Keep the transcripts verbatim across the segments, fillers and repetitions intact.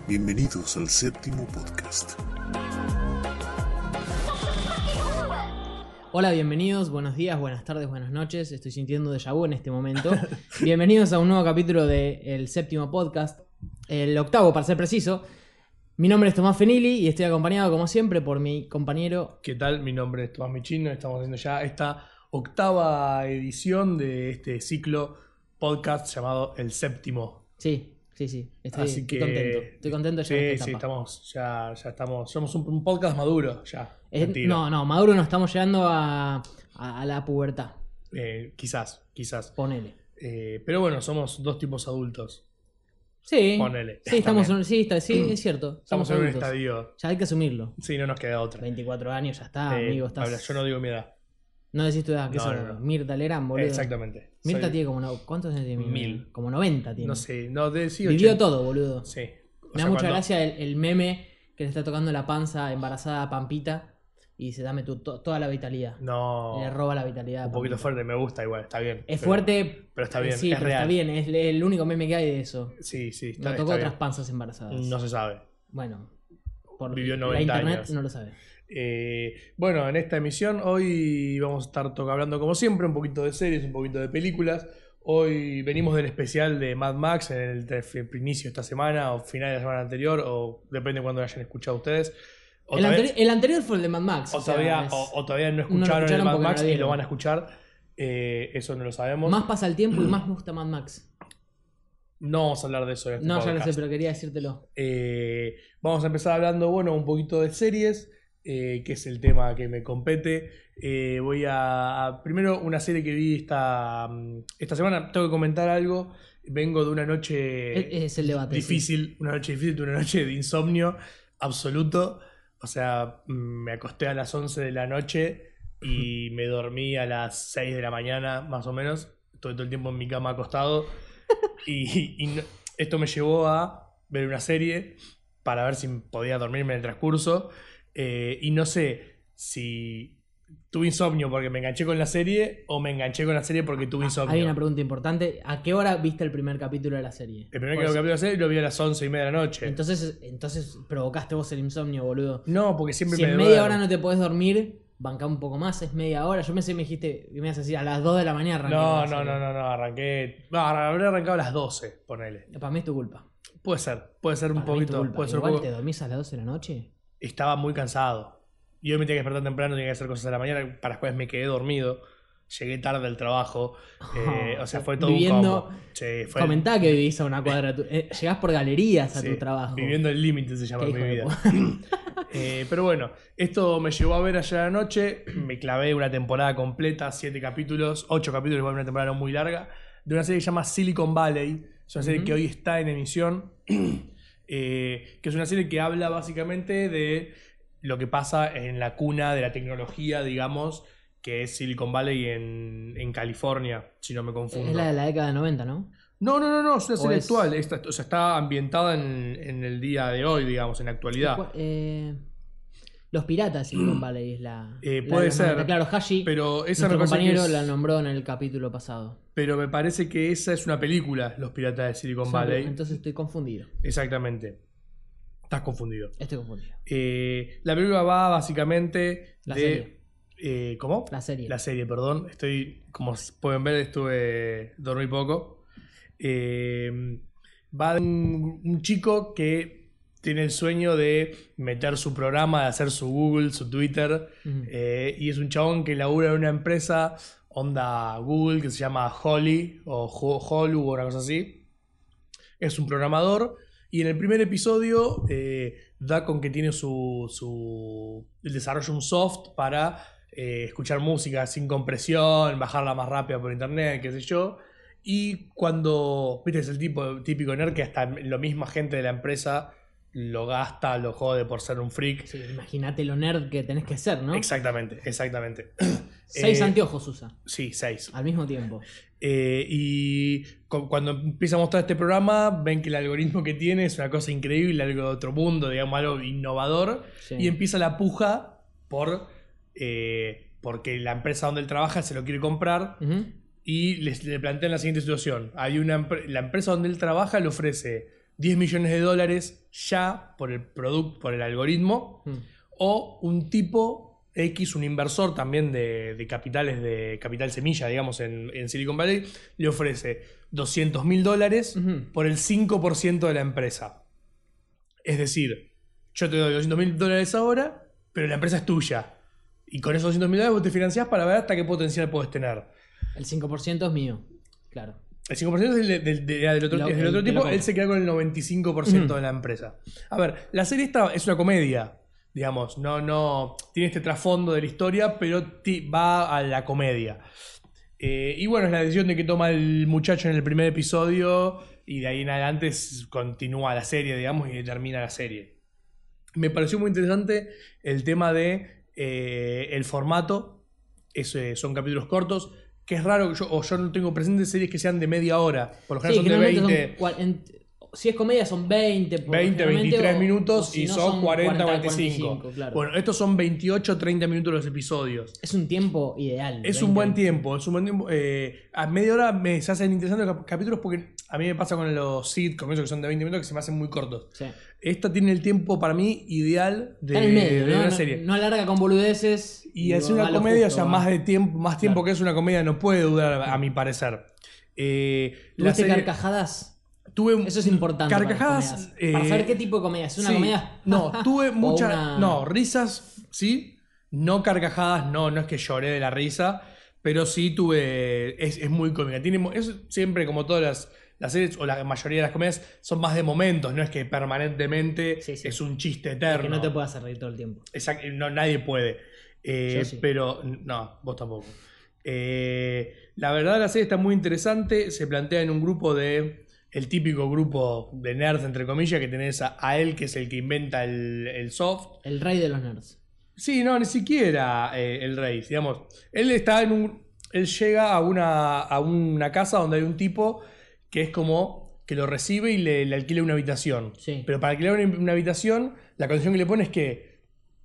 Bienvenidos al séptimo podcast. Hola, bienvenidos, buenos días, buenas tardes, buenas noches. Estoy sintiendo déjà vu en este momento. Bienvenidos a un nuevo capítulo del séptimo podcast, el octavo para ser preciso. Mi nombre es Tomás Fenili y estoy acompañado como siempre por mi compañero... ¿Qué tal? Mi nombre es Tomás Michino. Estamos haciendo ya esta octava edición de este ciclo podcast llamado El Séptimo. Sí, sí, sí. Estoy, Así estoy que, contento. Estoy contento ya sí, en esta sí, etapa. estamos, ya, ya estamos. Somos un, un podcast maduro ya. Es- Mentira. no, no, Maduro no estamos llegando a, a, a la pubertad. Eh, quizás, quizás. Ponele. Eh, pero bueno, somos dos tipos adultos. Sí. Ponele. Sí, estamos También. en, sí, está, sí, es cierto. Estamos Somos en un adultos. estadio. Ya hay que asumirlo. Sí, no nos queda otra. veinticuatro años, ya está, Eh, amigo. Estás... habla, yo no digo mi edad. No decís tu edad, que No, sos no, no. Mirta Legrand, boludo. Exactamente. Mirta Soy- tiene como... No, ¿cuántos años tiene? Mil. Como noventa tiene. No sé, no, de, sí, Vivió ochenta. todo, boludo. Sí. O Me sea, da mucha cuando- gracia el, el meme que le está tocando la panza embarazada a Pampita y dice, dame tu, to- toda la vitalidad. No. Le roba la vitalidad. a Un poquito Pampita. fuerte, me gusta igual, está bien. Es Pero- fuerte, pero está bien, sí, es pero real. está bien, es el único meme que hay de eso. Sí, sí, está, No tocó está otras bien. panzas embarazadas. No se sabe. Bueno, por Vivió la noventa internet años. no lo sabe. Eh, bueno, en esta emisión hoy vamos a estar to- hablando como siempre un poquito de series, un poquito de películas. Hoy venimos del especial de Mad Max en el, tre- inicio de esta semana o final de la semana anterior, o depende de cuando lo hayan escuchado ustedes. O El, todavía, anteri- el anterior fue el de Mad Max. o o sea, todavía- es- o- o todavía no lo escucharon, escucharon el Mad porque no Max lo y lo vieron. van a escuchar. Eh, eso no lo sabemos. Más pasa el tiempo y más me gusta Mad Max. No vamos a hablar de eso en este No, ya lo podcast. sé, pero quería decírtelo. Eh, vamos a empezar hablando, bueno, un poquito de series, eh, que es el tema que me compete. Eh, voy a, a- primero una serie que vi esta, mm, esta semana. Tengo que comentar algo. Vengo de una noche Es, es el debate. difícil, una noche difícil, una noche de insomnio absoluto. O sea, mm, me acosté a las once de la noche y me dormí a las seis de la mañana, más o menos. Estoy todo el tiempo en mi cama acostado. Y, y no- esto me llevó a ver una serie para ver si podía dormirme en el transcurso. Eh, y no sé si tuve insomnio porque me enganché con la serie o me enganché con la serie porque tuve insomnio. Hay una pregunta importante. ¿A qué hora viste el primer capítulo de la serie? El primer Pues, capítulo de la serie lo vi a las once y media de la noche. Entonces, entonces provocaste vos el insomnio, boludo. no, porque siempre Si me en media duermo. hora no te podés dormir, banca un poco más, es media hora. Yo pensé que me dijiste que me ibas a decir a las dos de la mañana. arranqué No, la no, serie. no, no, no, arranqué. No, habré arrancado a las doce, ponele. Para mí es tu culpa. Puede ser, puede ser un Para mí es tu poquito. culpa. Puede ser un Igual poco. te dormís a las doce de la noche. Estaba muy cansado. Y hoy me tenía que despertar temprano, tenía que hacer cosas a la mañana, para las cuales me quedé dormido. Llegué tarde al trabajo. eh, o sea, fue todo Viviendo- un combo. Sí, fue Comentá que vivís a una cuadra. tu- eh, llegás por galerías a sí, tu trabajo. Viviendo el límite se llama Qué mi hijo de vida. Eh, pero bueno, esto me llevó a ver ayer a la noche. Me clavé una temporada completa, siete capítulos, ocho capítulos, igual una temporada no muy larga, de una serie que se llama Silicon Valley. Es una serie Ujú. que hoy está en emisión. eh, que es una serie que habla básicamente de lo que pasa en la cuna de la tecnología, digamos, que es Silicon Valley en, en California, si no me confundo. Es la de la década de noventa, ¿no? No, no, no, no, es una ¿O serie es- actual. Esta- o sea, está ambientada en, en el día de hoy, digamos, en la actualidad. Cu- eh, Los Piratas de Silicon Valley es la. Eh, la puede de los ser, noventa. Claro, Hashi, Pero esa nuestro me parece que compañero, es- la nombró en el capítulo pasado. pero me parece que esa es una película, Los Piratas de Silicon Es una- Valley. Entonces estoy confundido. Exactamente. Estás confundido. Estoy confundido. Eh, la película va básicamente La de... serie. eh, ¿Cómo? La serie. La serie, perdón. Estoy, como pueden ver, estuve... dormí poco. Eh, va de un, un chico que tiene el sueño de meter su programa, de hacer su Google, su Twitter. Ujú. Eh, y es un chabón que labura en una empresa, onda Google, que se llama Holly, o Ho- Holu, o una cosa así. Es un programador. Y en el primer episodio eh, da con que tiene su, su el desarrollo de un soft para eh, escuchar música sin compresión, bajarla más rápida por internet, qué sé yo. Y cuando, viste, es el tipo típico nerd que hasta la misma gente de la empresa lo gasta, lo jode por ser un freak. Sí, imagínate lo nerd que tenés que ser, ¿no? Exactamente, exactamente. Seis Eh, anteojos usa Sí, seis. al mismo tiempo. Eh, y cu- cuando empieza a mostrar este programa, ven que el algoritmo que tiene es una cosa increíble, algo de otro mundo, digamos, algo innovador. Sí. Y empieza la puja por eh, porque la empresa donde él trabaja se lo quiere comprar. Ujú. Y les, le plantean la siguiente situación. Hay una empre- la empresa donde él trabaja le ofrece diez millones de dólares ya por el producto, por el algoritmo, mm. o un tipo X, un inversor también de, de capitales de capital semilla, digamos, en, en Silicon Valley, le ofrece doscientos mil dólares uh-huh. por el cinco por ciento de la empresa. Es decir, yo te doy doscientos mil dólares ahora, pero la empresa es tuya. Y con esos doscientos mil dólares vos te financiás para ver hasta qué potencial puedes tener. El cinco por ciento es mío, claro. El cinco por ciento es del, del, del, del otro, Lo, es del otro tipo, él se queda con el noventa y cinco por ciento uh-huh. de la empresa. A ver, la serie esta es una comedia, digamos, no, no tiene este trasfondo de la historia, pero t- va a la comedia. Eh, y bueno, es la decisión de que toma el muchacho en el primer episodio y de ahí en adelante continúa la serie, digamos, y termina la serie. Me pareció muy interesante el tema de eh, el formato, es, eh, son capítulos cortos, que es raro, yo, o yo no tengo presentes series que sean de media hora, por lo general sí, son de veinte. Son, si es comedia son veinte, veinte, veintitrés o, minutos o si y no son, son cuarenta, cuarenta, cuarenta y cinco. cuarenta y cinco, claro. Bueno, estos son veintiocho, treinta minutos los episodios. Es un tiempo ideal. Es veinte. un buen tiempo, es un buen tiempo. Eh, a media hora me se hacen interesantes los capítulos porque a mí me pasa con los sitcoms que son de veinte minutos que se me hacen muy cortos. Sí. Esta tiene el tiempo para mí ideal de, Está en medio, de ¿no? una serie. No, no alarga con boludeces. Y es una comedia, justo, o sea, más de tiempo, más tiempo claro. que es una comedia no puede durar, a mi parecer. Eh, ¿Tuviste serie... carcajadas? Tuve Eso es importante. Carcajadas. Para, eh, para saber qué tipo de comedia. ¿Es una sí, comedia? No, tuve muchas. Una... No, risas, sí. No carcajadas, no, no es que lloré de la risa. Pero sí tuve. Es, es muy cómica. Tiene, es siempre como todas las, las series, o la mayoría de las comedias, son más de momentos. No es que permanentemente sí, sí. es un chiste eterno. Es que no te puedas hacer reír todo el tiempo. Exacto, no, nadie puede. Eh, sí. Pero. No, vos tampoco. Eh, la verdad, la serie está muy interesante. Se plantea en un grupo de. El típico grupo de nerds, entre comillas, que tenés a, a él, que es el que inventa el, el soft. El rey de los nerds. Sí, no, ni siquiera eh, el rey, digamos. Él está en un. Él llega a una, a una casa donde hay un tipo que es como que lo recibe y le, le alquila una habitación. Sí. Pero para alquilar una, una habitación, la condición que le pone es que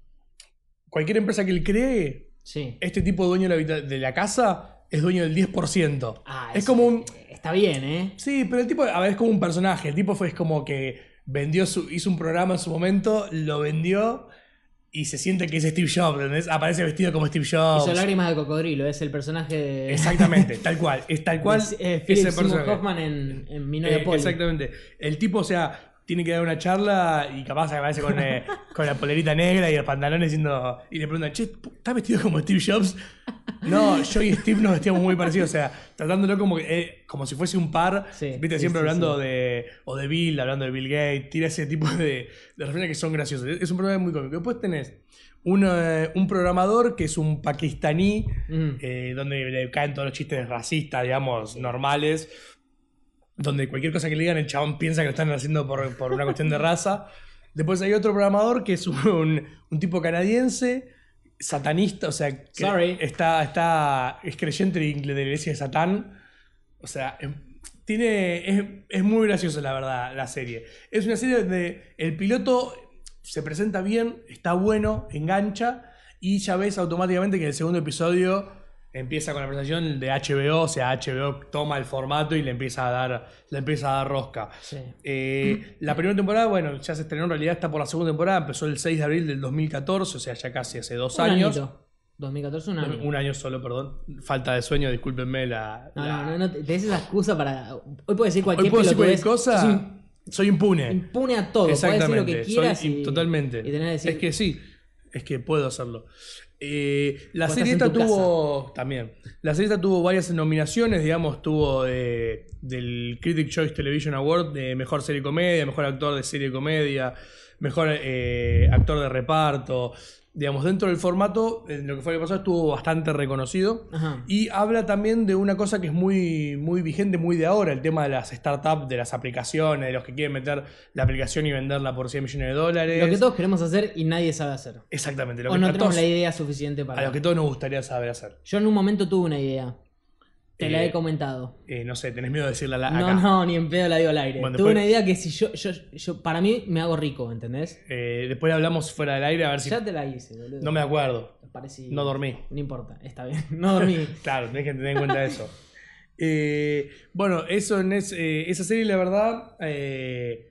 cualquier empresa que él cree, sí. este tipo dueño de la, de la casa es dueño del diez por ciento. Ah, es como un. Está bien, ¿eh? Sí, pero el tipo, a ver, es como un personaje. El tipo fue es como que vendió su, hizo un programa en su momento, lo vendió y se siente que es Steve Jobs, ¿entendés? Aparece vestido como Steve Jobs. Hizo Lágrimas de Cocodrilo, es el personaje de... Exactamente, tal cual. Es tal cual. Eh, Philip Seymour Hoffman en, en Minoria eh, Poli. Exactamente. El tipo, o sea, tiene que dar una charla y capaz aparece con, eh, con la polerita negra y los pantalones diciendo... Y le preguntan, che, ¿estás vestido como Steve Jobs? No, yo y Steve nos vestíamos muy parecidos, o sea, tratándolo como, eh, como si fuese un par, sí, viste, sí, siempre sí, hablando sí. de, o de Bill, hablando de Bill Gates, tira ese tipo de, de referencias que son graciosos. Es un programa muy cómico. Después tenés un, uh, un programador que es un pakistaní, mm. eh, donde le caen todos los chistes racistas, digamos, normales, donde cualquier cosa que le digan el chabón piensa que lo están haciendo por, por una cuestión de raza. Después hay otro programador que es un, un tipo canadiense, satanista, o sea, que está, está, es creyente de la iglesia de Satán. O sea, tiene, es, es muy gracioso, la verdad, la serie. Es una serie donde el piloto se presenta bien, está bueno, engancha, y ya ves automáticamente que en el segundo episodio empieza con la presentación de H B O, o sea, H B O toma el formato y le empieza a dar, le empieza a dar rosca. Sí. Eh, la primera temporada, bueno, ya se estrenó, en realidad está por la segunda temporada, empezó el seis de abril del dos mil catorce, o sea, ya casi hace dos un años. Añito. dos mil catorce, un año. Un año solo, perdón. Falta de sueño, discúlpenme la... No, la... no, no, no, te des esa excusa para... Hoy puedes decir cualquier, Hoy puedo decir cualquier cosa, un... soy impune. Impune a todo, exactamente, puedes decir lo que quieras soy, y... Totalmente. Y tener que decir... Es que sí, es que puedo hacerlo. Eh, la serie esta tuvo casa. También la serie esta tuvo varias nominaciones, digamos, tuvo eh, del Critics' Choice Television Award de mejor serie comedia, mejor actor de serie comedia, mejor eh, actor de reparto, digamos, dentro del formato, en lo que fue el pasado estuvo bastante reconocido. Ajá. Y habla también de una cosa que es muy, muy vigente, muy de ahora, el tema de las startups, de las aplicaciones, de los que quieren meter la aplicación y venderla por cien millones de dólares. Lo que todos queremos hacer y nadie sabe hacer. Exactamente. Lo o que no a tenemos todos, la idea suficiente para... A lo que todos nos gustaría saber hacer. Yo en un momento tuve una idea. Te eh, la he comentado. Eh, no sé, tenés miedo de decirla acá. No, no, ni en pedo la digo al aire. Bueno, tuve después, una idea que si yo, yo, yo... Para mí me hago rico, ¿entendés? Eh, después hablamos fuera del aire a ver si... Ya te la hice, boludo. No me acuerdo. Parecí... No dormí. No importa, está bien. No dormí. Claro, tenés que tener en cuenta eso. Eh, bueno, eso en es, eh, esa serie, la verdad, eh,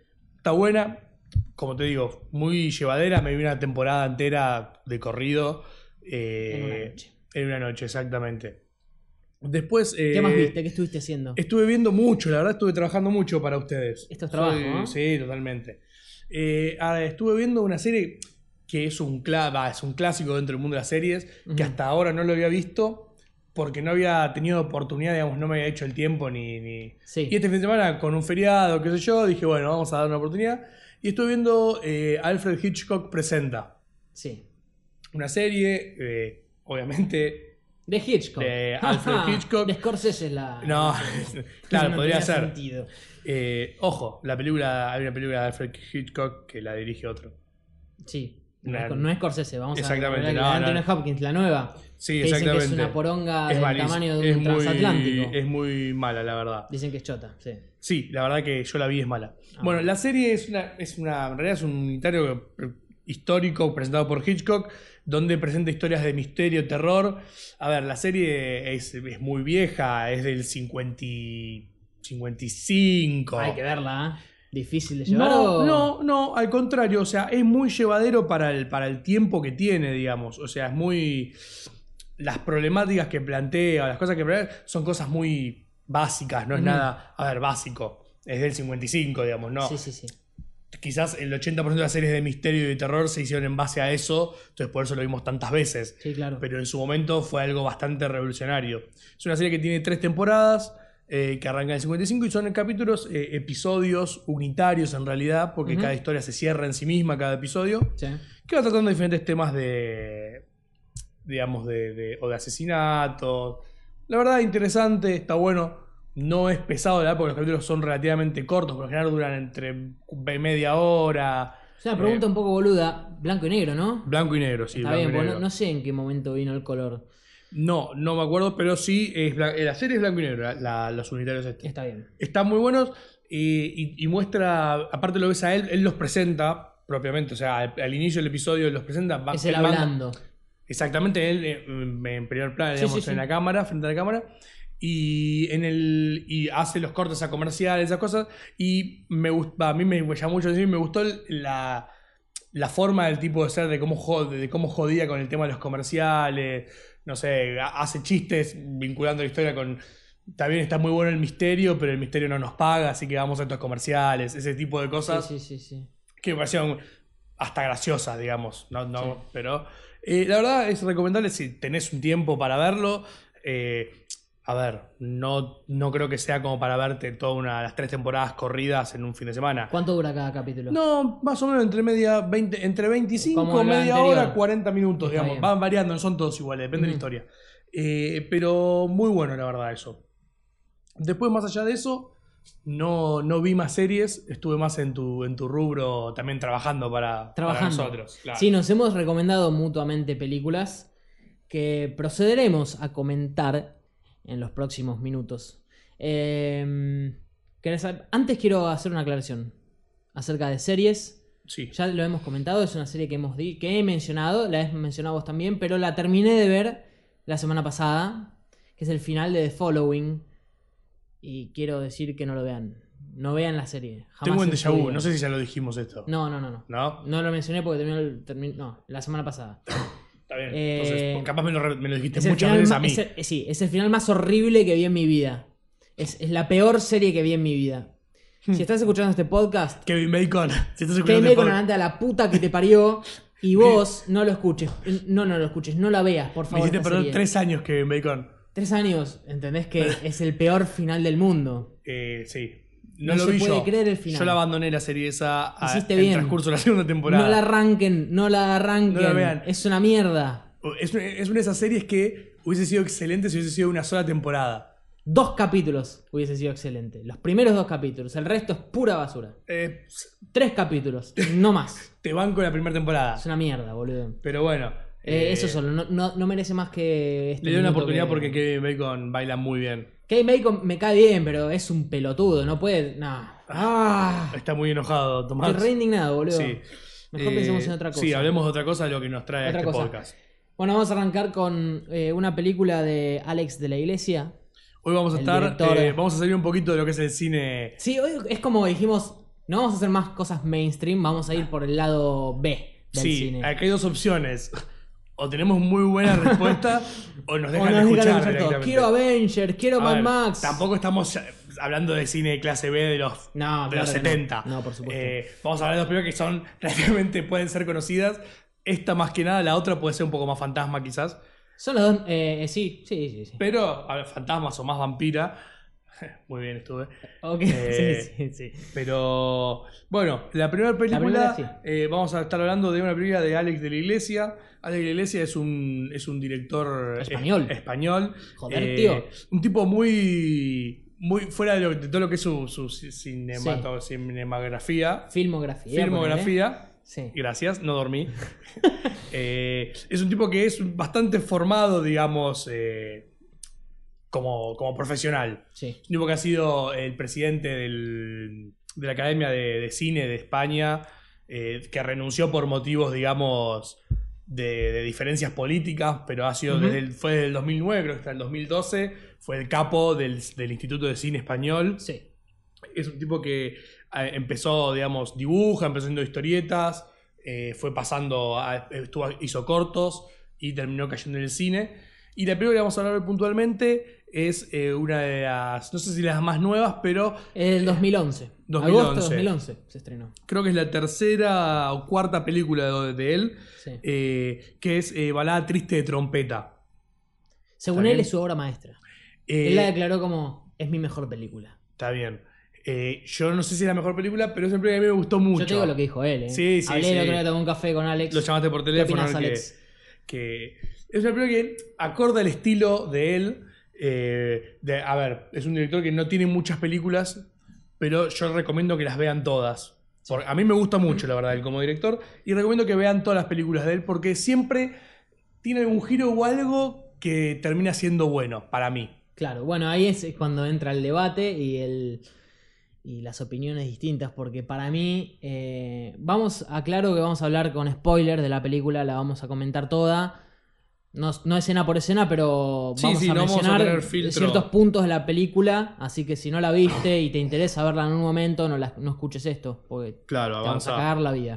Está buena, como te digo, muy llevadera. Me vi una temporada entera de corrido. Eh, En una noche. En una noche, exactamente. Después... eh, ¿Qué más viste? ¿Qué estuviste haciendo? Estuve viendo mucho, la verdad estuve trabajando mucho para ustedes. Esto es trabajo, Soy- ¿no? Sí, totalmente. Eh, ahora, estuve viendo una serie que es un, cla- va, es un clásico dentro del mundo de las series, Ujú. que hasta ahora no lo había visto porque no había tenido oportunidad, digamos, no me había hecho el tiempo ni... ni... Sí. Y este fin de semana, con un feriado, qué sé yo, dije, bueno, vamos a dar una oportunidad. Y estuve viendo eh, Alfred Hitchcock Presenta, Sí. una serie, eh, obviamente... De Hitchcock. De Alfred Ajá, Hitchcock. De Scorsese es la... No, Eso claro, no podría tenía ser. sentido. Eh, ojo, la película, hay una película de Alfred Hitchcock que la dirige otro. Sí. No, Nah, es- no es Scorsese, vamos exactamente, a ver. no, La de no. Anthony Hopkins, la nueva. Sí, que dicen que exactamente. es una poronga Es del malísimo. tamaño de Es un muy- transatlántico. Es muy mala, la verdad. Dicen que es chota, sí. Sí, la verdad que yo la vi, es mala. Ah. Bueno, la serie es una, es una, en realidad es un unitario histórico presentado por Hitchcock, donde presenta historias de misterio, terror. A ver, la serie es, es muy vieja, es del cincuenta, cincuenta y cinco. Hay que verla, ¿eh? Difícil de llevar. No, o- no, no, al contrario, o sea, es muy llevadero para el, para el tiempo que tiene, digamos. O sea, es muy... Las problemáticas que plantea, las cosas que plantea, son cosas muy básicas, no es Mm. nada, a ver, básico. Es del cincuenta y cinco, digamos, ¿no? Sí, sí, sí. Quizás el ochenta por ciento de las series de misterio y de terror se hicieron en base a eso, entonces por eso lo vimos tantas veces. Sí, claro. Pero en su momento fue algo bastante revolucionario. Es una serie que tiene tres temporadas, eh, que arranca en el cincuenta y cinco y son capítulos, eh, episodios unitarios en realidad, porque Ujú. cada historia se cierra en sí misma, cada episodio, Sí. que va tratando diferentes temas de, digamos, de, de- o de asesinatos. La verdad, interesante, está bueno. No es pesado, la verdad, porque los capítulos son relativamente cortos, por lo general duran entre media hora. Es una pregunta Eh, un poco boluda, blanco y negro, ¿no? Blanco y negro, sí. Está blanco bien, y porque negro. no, no sé en qué momento vino el color. No, no me acuerdo, pero sí, es blan- la serie es blanco y negro, la- la- los unitarios este. Está bien. Están muy buenos y, y- y muestra, aparte lo ves a él, él los presenta propiamente, o sea, al, al inicio del episodio los presenta. va- Es el él manda- hablando. Exactamente, él eh, en primer plano, Sí, digamos, sí, sí. en la cámara, frente a la cámara. Y en el y hace los cortes a comerciales, esas cosas. Y me gusta, a mí me llamó mucho la atención y me gustó el- la, la forma del tipo de ser, de cómo, jod- de cómo jodía con el tema de los comerciales. No sé, ha- hace chistes vinculando la historia con. También está muy bueno el misterio, pero el misterio no nos paga, así que vamos a estos comerciales, ese tipo de cosas Sí, sí, sí, sí. que me parecieron hasta graciosas, digamos. No, no, Sí. pero eh, la verdad es recomendable si tenés un tiempo para verlo. Eh, a ver, no, no creo que sea como para verte todas una, las tres temporadas corridas en un fin de semana. ¿Cuánto dura cada capítulo? No, más o menos entre media veinte, entre veinticinco, Como la media anterior. hora, cuarenta minutos, Está digamos. bien. Van variando, no son todos iguales, depende de la Ujú. historia. Eh, pero muy bueno, la verdad, eso. Después, más allá de eso, no, no vi más series. Estuve más en tu, en tu rubro también trabajando para, para Trabajando. nosotros. Claro. Sí, nos hemos recomendado mutuamente películas que procederemos a comentar en los próximos minutos. Eh, ¿querés sab- Antes quiero hacer una aclaración acerca de series. Sí. Ya lo hemos comentado, es una serie que, hemos di- que he mencionado, la has mencionado vos también, pero la terminé de ver la semana pasada, que es el final de The Following. Y quiero decir que no lo vean. No vean la serie. Jamás Tengo un en su déjà vu. vida. No sé si ya lo dijimos esto. No, no, no, no. ¿No? No lo mencioné porque terminó, el- termi- no, la semana pasada. Está bien. Eh, Entonces, capaz me lo, re- me lo dijiste Es el muchas final veces ma- a mí. es el- eh, sí, es el final más horrible que vi en mi vida. Es, es la peor serie que vi en mi vida. Si estás escuchando este podcast, Kevin Bacon. Si estás que escuchando me este con podcast, adelante a la puta que te parió y vos no lo escuches. No, no lo escuches, no la veas, por me favor. hiciste esta perder serie. tres años, Kevin Bacon. Tres años, ¿entendés que es el peor final del mundo? Eh, sí. No, No lo se vi puede yo. creer el final. Yo la abandoné la serie esa a- Hiciste en bien. transcurso de la segunda temporada. No la arranquen, no la arranquen. No la vean. Es una mierda. Es, una- es una de esas series que hubiese sido excelente si hubiese sido una sola temporada. Dos capítulos hubiese sido excelente. Los primeros dos capítulos. El resto es pura basura. Eh, Tres capítulos, no más. te banco la primera temporada. Es una mierda, boludo. Pero bueno. Eh, eh, eso solo, no, no, no merece más que este Le doy una minuto oportunidad que- porque Kevin Bacon baila muy bien. Kevin Bacon me cae bien, pero es un pelotudo, no puede. No. Ah, Está muy enojado, Tomás. estoy re indignado, boludo. Sí. Mejor Eh, pensemos en otra cosa. Sí, hablemos de otra cosa de lo que nos trae Otra este cosa. podcast. Bueno, vamos a arrancar con eh, una película de Alex de la Iglesia. Hoy vamos a El estar, director- eh, vamos a salir un poquito de lo que es el cine. Sí, hoy es como dijimos, no vamos a hacer más cosas mainstream, vamos a ir por el lado B del Sí, cine. aquí hay dos opciones. O tenemos muy buena respuesta o nos O dejan nos de escuchar, dejan de escuchar todo. directamente. Quiero Avengers, quiero A Mad ver, Max. Tampoco estamos hablando de cine de clase B de los, No, de claro los que setenta. no. No, por supuesto. Eh, vamos a hablar de dos películas que son relativamente pueden ser conocidas. Esta más que nada, la otra puede ser un poco más fantasma quizás. Son los dos. Eh, sí, sí, sí, sí. Pero, a ver, fantasmas o más vampira. Muy bien estuve. Ok, Eh, sí, sí, sí. Pero, bueno, la primera película, primera, sí. eh, vamos a estar hablando de una película de Alex de la Iglesia. Alex de la Iglesia es un, es un director Español. es- español. Joder, Eh, tío. Un tipo muy, muy fuera de, lo- de todo lo que es su, su cinemato- cinematografía. Filmografía. Filmografía. ponele. Sí. Gracias, no dormí. Eh, es un tipo que es bastante formado, digamos, eh, como, como profesional. Sí. Un tipo que ha sido el presidente del- de la Academia de, de Cine de España, eh, que renunció por motivos, digamos, de, de diferencias políticas, pero ha sido Ujú. desde el, fue desde el dos mil nueve, creo que hasta el dos mil doce, fue el capo del, del Instituto de Cine Español. Sí. Es un tipo que eh, empezó, digamos, dibuja, empezó haciendo historietas, eh, fue pasando, a- estuvo, hizo cortos y terminó cayendo en el cine. Y la película que vamos a hablar hoy puntualmente es eh, una de las, no sé si las más nuevas, pero El dos mil once. dos mil once. Agosto de dos mil once se estrenó. creo que es la tercera o cuarta película de, de él, Sí. eh, que es eh, Balada Triste de Trompeta. Según ¿Está él, bien? es su obra maestra. Eh, Él la declaró como: es mi mejor película. Está bien. Eh, yo no sé si es la mejor película, pero siempre a mí me gustó mucho. Yo te digo lo que dijo él, ¿eh? Sí, sí, Hablé sí. el otro día, tomé un café con Alex. Lo llamaste por ¿Qué teléfono. opinas, a ver Alex? que, que es una película que acorda el estilo de él. eh, de, a ver, es un director que no tiene muchas películas, pero yo recomiendo que las vean todas. Porque a mí me gusta mucho, la verdad, él como director, y recomiendo que vean todas las películas de él porque siempre tiene un giro o algo que termina siendo bueno para mí. Claro, bueno, ahí es cuando entra el debate y el y las opiniones distintas, porque para mí, eh, vamos, aclaro que vamos a hablar con spoiler de la película, la vamos a comentar toda, no, no escena por escena, pero Sí, vamos sí, a no vamos a mencionar tener filtro. ciertos puntos de la película, así que si no la viste y te interesa verla en un momento, no, la- no escuches esto, porque Claro, te vamos a avanza. cagar la vida.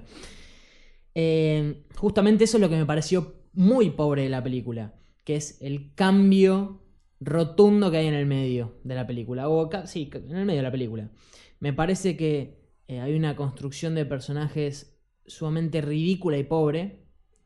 Eh, justamente eso es lo que me pareció muy pobre de la película, que es el cambio rotundo que hay en el medio de la película. O ca- sí, en el medio de la película. Me parece que eh, hay una construcción de personajes sumamente ridícula y pobre,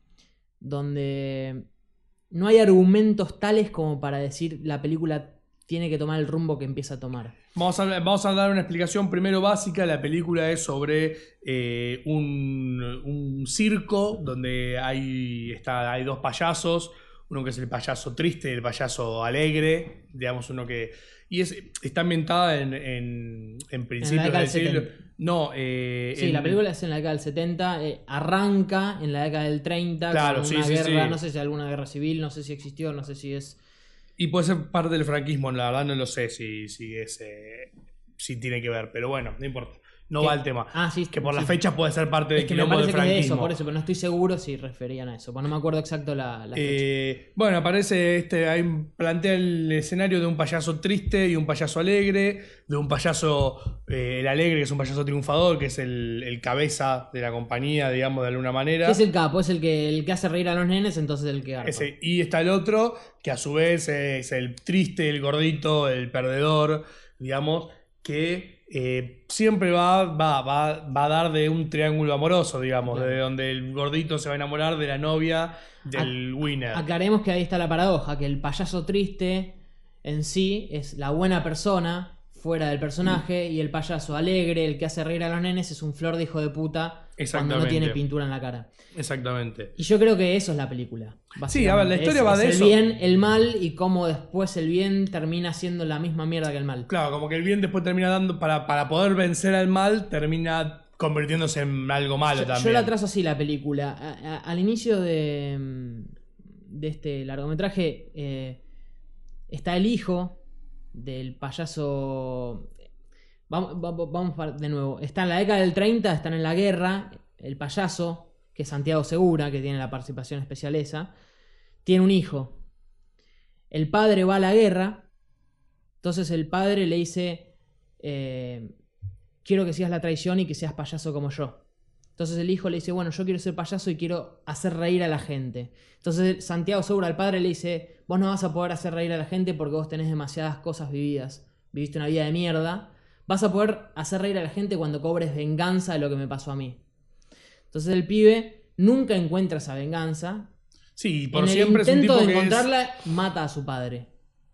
donde no hay argumentos tales como para decir la película tiene que tomar el rumbo que empieza a tomar. Vamos a, vamos a dar una explicación primero básica. La película es sobre eh, un, un circo donde hay, está, hay dos payasos. Uno que es el payaso triste y el payaso alegre. Digamos, uno que. Y es, está ambientada en, en, en principios década del del siglo. setenta. No, eh, Sí, en- la película es en la década del setenta, eh, arranca en la década del treinta, Claro, con sí, una sí, guerra, sí. no sé si alguna guerra civil, no sé si existió, no sé si es... Y puede ser parte del franquismo, la verdad no lo sé si, si, es, eh, si tiene que ver, pero bueno, no importa. No ¿Qué? va al tema. Ah, sí, que por sí. las fechas puede ser parte del Es que me quilombo del parece que es de franquismo. eso, por eso, pero no estoy seguro si referían a eso, porque no me acuerdo exacto la, la fecha. Eh, bueno, aparece este, ahí plantea el escenario de un payaso triste y un payaso alegre, de un payaso, eh, el alegre, que es un payaso triunfador, que es el, el cabeza de la compañía, digamos, de alguna manera. ¿Qué es el capo? Es el que, el que hace reír a los nenes, entonces el que garpa. Ese, y está el otro, que a su vez es el triste, el gordito, el perdedor, digamos, que eh, siempre va, va, va, va a dar de un triángulo amoroso, digamos, Claro. de donde el gordito se va a enamorar de la novia del winner. Aclaremos que ahí está la paradoja, que el payaso triste en sí es la buena persona fuera del personaje y el payaso alegre, el que hace reír a los nenes, es un flor de hijo de puta cuando no Exactamente. tiene pintura en la cara. Exactamente. Y yo creo que eso es la película. Sí, a ver, la básicamente. historia Es- va es de el eso. bien, el mal y cómo después el bien termina siendo la misma mierda que el mal. Claro, como que el bien después termina dando, para, para poder vencer al mal, termina convirtiéndose en algo malo Yo, también. yo la trazo así la película. A- a- al inicio de, mm, de este largometraje eh, está el hijo del payaso. Vamos, vamos, vamos par- de nuevo. Está en la década del treinta, están en la guerra. El payaso, que es Santiago Segura, que tiene la participación especial esa, tiene un hijo. El padre va a la guerra. Entonces el padre le dice: eh, quiero que sigas la tradición y que seas payaso como yo. Entonces el hijo le dice, bueno, yo quiero ser payaso y quiero hacer reír a la gente. Entonces Santiago Segura, al padre, le dice, vos no vas a poder hacer reír a la gente porque vos tenés demasiadas cosas vividas. Viviste una vida de mierda. Vas a poder hacer reír a la gente cuando cobres venganza de lo que me pasó a mí. Entonces el pibe nunca encuentra esa venganza. Sí, por en siempre el es un tipo intento de que encontrarla, es... mata a su padre.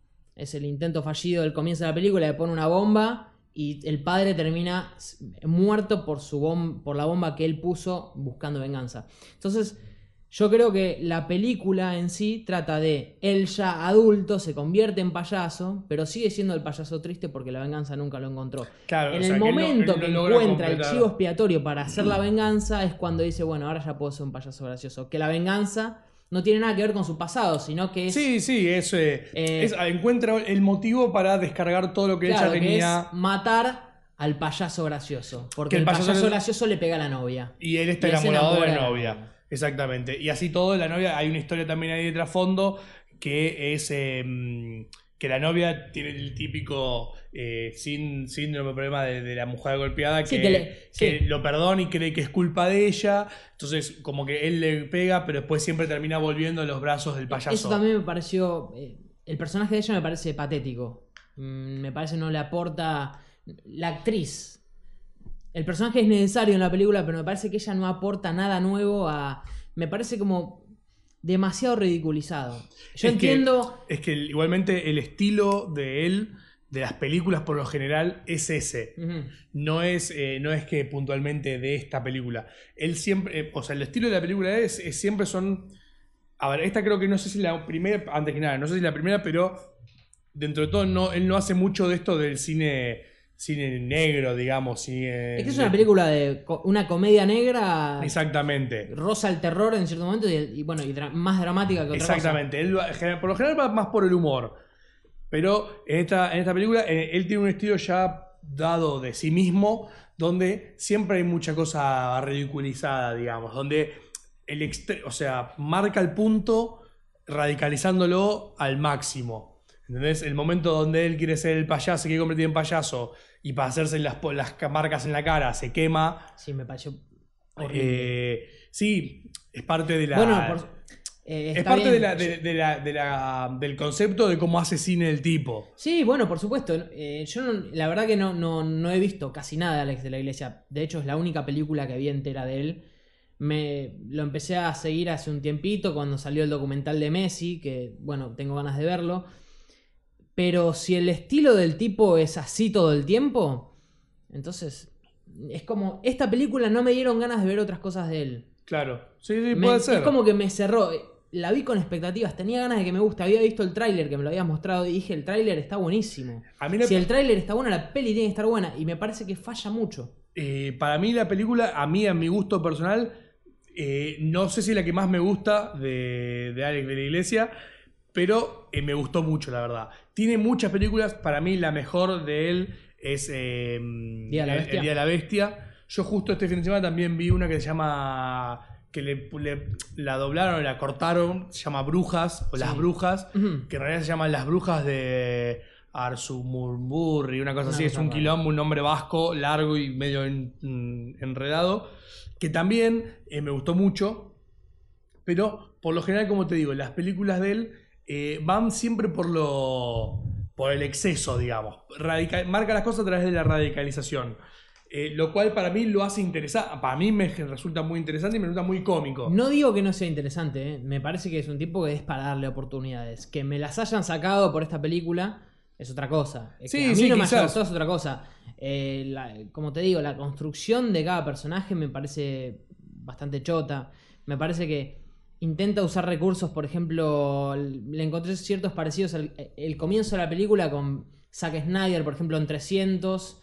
Es el intento fallido del comienzo de la película, le pone una bomba y el padre termina muerto por, su bom- por la bomba que él puso buscando venganza. Entonces, yo creo que la película en sí trata de él ya adulto, se convierte en payaso, pero sigue siendo el payaso triste porque la venganza nunca lo encontró. Claro, en o sea, el que él no- momento él no que logra encuentra el completar. chivo expiatorio para hacer la venganza es cuando dice, bueno, ahora ya puedo ser un payaso gracioso. Que la venganza no tiene nada que ver con su pasado, sino que es... Sí, sí, es, eh, Eh, es- encuentra el motivo para descargar todo lo que Claro, ella que tenía. es matar al payaso gracioso. Porque Que el el payaso, payaso- gracioso le pega a la novia. Y él está Y él se enamorado de enamora la de la novia. novia. Exactamente. Y así todo, la novia, hay una historia también ahí de trasfondo que es eh, que la novia tiene el típico eh, sin, síndrome, problema de, de la mujer golpeada, que, Sí, que le- que sí. lo perdona y cree que es culpa de ella. Entonces, como que él le pega, pero después siempre termina volviendo en los brazos del payaso. Eso también me pareció... eh, el personaje de ella me parece patético. Mm, me parece no le aporta... La actriz... El personaje es necesario en la película, pero me parece que ella no aporta nada nuevo a... Me parece como demasiado ridiculizado. Yo Es que- entiendo... Es que igualmente el estilo de él, de las películas por lo general, es ese. Ujú. No es, eh, no es que puntualmente de esta película. Él siempre, eh, o sea, el estilo de la película es, es siempre son... A ver, esta creo que no sé si la primera, antes que nada, no sé si la primera, pero dentro de todo no, él no hace mucho de esto del cine... Cine negro, digamos. Cine, Es que es una película de... co- Una comedia negra... Exactamente. Roza el terror en cierto momento y, y bueno, y dra- más dramática que otra Exactamente. Él, va- gener- por lo general va más por el humor. Pero en esta, en esta película eh, él tiene un estilo ya dado de sí mismo, donde siempre hay mucha cosa ridiculizada, digamos. Donde el extre- o sea, marca el punto radicalizándolo al máximo. ¿Entendés? El momento donde él quiere ser el payaso, se quiere convertir en payaso, y para hacerse las, po- las ca- marcas en la cara se quema. cosa. Sí, me pareció horrible. Eh, sí, es parte de la. bueno, por- eh, es está parte bien. de la, de, de la- de la- del concepto de cómo hace cine el tipo. Sí, bueno, por supuesto. Eh, yo no- la verdad que no, no, no he visto casi nada de Alex de la Iglesia. De hecho, es la única película que vi entera de él. Me, lo empecé a seguir hace un tiempito cuando salió el documental de Messi, que bueno, tengo ganas de verlo. Pero si el estilo del tipo es así todo el tiempo, entonces es como, esta película no me dieron ganas de ver otras cosas de él. Claro. Sí, sí, Me- puede ser. Es como que me cerró. La vi con expectativas, tenía ganas de que me guste. Había visto el tráiler que me lo habías mostrado y dije, el tráiler está buenísimo. A mí la- Si el tráiler está bueno, la peli tiene que estar buena. Y me parece que falla mucho. Eh, para mí la película, a mí, a mi gusto personal, eh, no sé si es la que más me gusta de, de Alex de la Iglesia, pero eh, me gustó mucho, la verdad. Tiene muchas películas, para mí la mejor de él es eh, Día de la el- Bestia. El Día de la Bestia. Yo justo este fin de semana también vi una que se llama... que le, le- la doblaron, la cortaron, se llama Brujas, o Sí. Las Brujas, Ujú. que en realidad se llaman Las Brujas de Arzumurmurri, una cosa Una así, es cosa un rara. quilombo, un nombre vasco, largo y medio en- mm, enredado, que también eh, me gustó mucho, pero por lo general, como te digo, las películas de él eh, van siempre por lo por el exceso, digamos. Radical, marca las cosas a través de la radicalización. Eh, lo cual para mí lo hace interesante. Para mí me resulta muy interesante y me resulta muy cómico. No digo que no sea interesante, ¿eh? Me parece que es un tipo que es para darle oportunidades. Que me las hayan sacado por esta película es otra cosa. Es que Sí, a mí sí, no me quizás. haya gustado es otra cosa. Eh, la- como te digo, la construcción de cada personaje me parece bastante chota. Me parece que intenta usar recursos, por ejemplo, le encontré ciertos parecidos al el comienzo de la película con Zack Snyder, por ejemplo, en trescientos.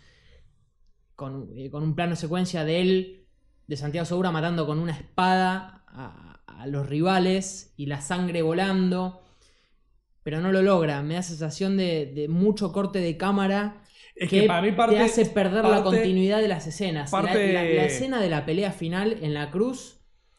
Con, eh, con un plano de secuencia de él, de Santiago Segura, matando con una espada a, a los rivales y la sangre volando. Pero no lo logra. Me da sensación de, de mucho corte de cámara Es que, que para mí parte- te hace perder la parte- continuidad de las escenas. La- parte- La, la escena de la pelea final en la cruz